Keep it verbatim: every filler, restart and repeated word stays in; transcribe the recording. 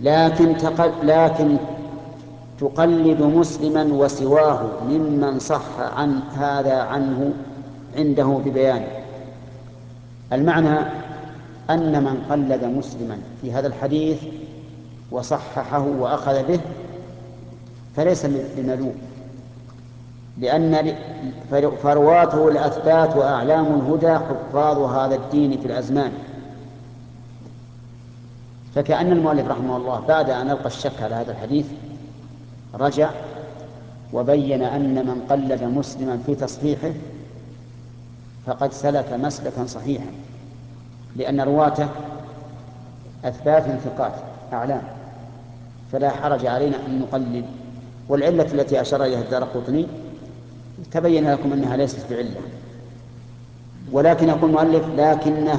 لكن تقل لكن تقلد مسلما وسواه ممن صح عن هذا عنه عنده ببيان. المعنى أن من قلد مسلما في هذا الحديث وصححه وأخذ به فليس بملوم، لأن فرواته الأثبات وأعلام الهدى حفاظ هذا الدين في الأزمان. فكأن المؤلف رحمه الله بعد أن ألقى الشك على هذا الحديث رجع وبين أن من قلد مسلما في تصحيحه فقد سلك مسلكا صحيحا، لأن رواته أثبات ثقات أعلام، فلا حرج علينا أن نقلد. والعلة التي أشار إليها الدارقطني تبين لكم أنها ليست بعلة، ولكن يقول المؤلف لكنها